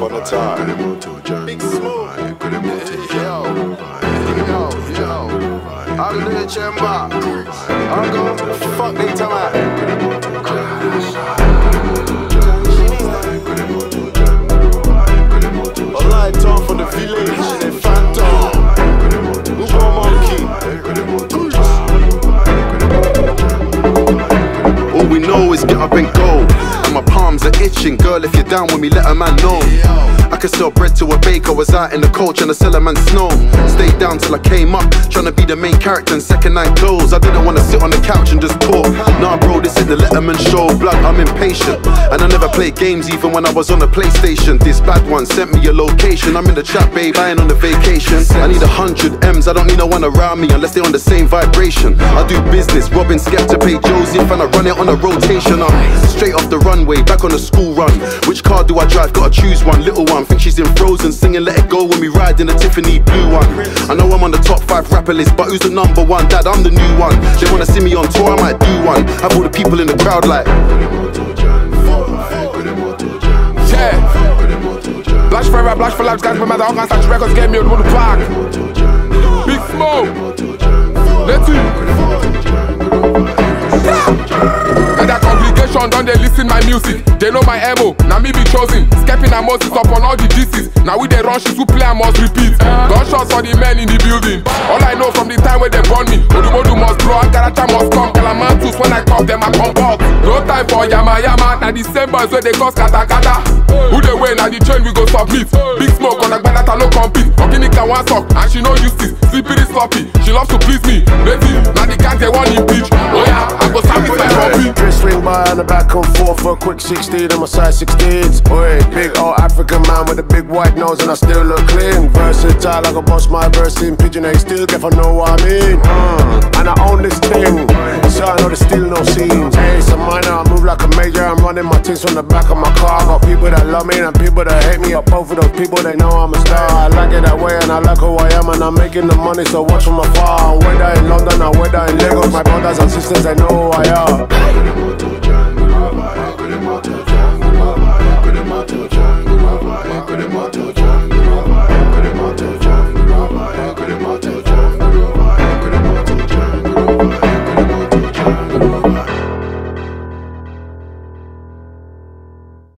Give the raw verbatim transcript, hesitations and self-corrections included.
on the time. Big Smoke. Yo, yo, yo. I'm in the chamber. I'm going fuck they time. Alright, Tom from the village. They Phantom. Who go monkey? All we know is get up and go. And my palms are itching. Girl, if you're down with me, let a man know. I could sell bread to a baker. Was out in the cold trying to sell a man snow. Stayed down till I came up, trying to be the main character in second night clothes. I didn't want to sit on the couch and just talk. Nah bro, this is the Letterman show. Blood, I'm impatient. And I never played games even when I was on the PlayStation. This bad one sent me a location. I'm in the trap, babe, I ain't on the vacation. I need a hundred M's, I don't need no one around me unless they're on the same vibration. I do business, robbing Skepta, pay Joseph, and I run it on a rotation. I'm straight off the runway, back on the school run. Which car do I drive? Gotta choose one. Little one, think she's in Frozen, singing Let It Go when we ride in the Tiffany blue one. I know I'm on the top five rapper list, but who's the number one? Dad, I'm the new one. They wanna see me on tour, I might do one. Have all the people in the crowd like yeah. Blash forever, blash for life, guys, my mother, all kinds of records get me on the park. Big Smoke. Let's see. And that congregation don't they listen my music. They know my M O, now me be chosen. Skepping and Moses up on all the disses. Now we they run shit who play I must repeat. Gunshots for the men in the building. All I know from the time when they born me, Odumodu must blow, Agaracha must come. Kalamantus when I come, them I come back. No time for yama yama. Now the same boys where they cause kata kata. Who they win, now the chain we go submit. Big Smoke on a bad that no compete. Organica one sock and she no use this. Slippery sloppy, she loves to please me. Baby, now the gang they want impeach. Oh yeah, I go sacrifice my hobby. Chris swing by on the back and forth for a quick sixteen on my side sixteens. Oi, big old African man with a big white nose and I still look clean. Versatile, I can boss my verse in Pigeon A still, if I know what I mean. Uh, and I own this thing, so I know there's still no scenes. Hey, it's a minor, I move like a major. I'm running my things from the back of my car. Got people that love me and people that hate me. But both of those people, they know I'm a star. I like it that way and I like who I am. And I'm making the money, so watch from afar. Whether in London or whether in Lagos, my brothers and sisters, they know who I am. Good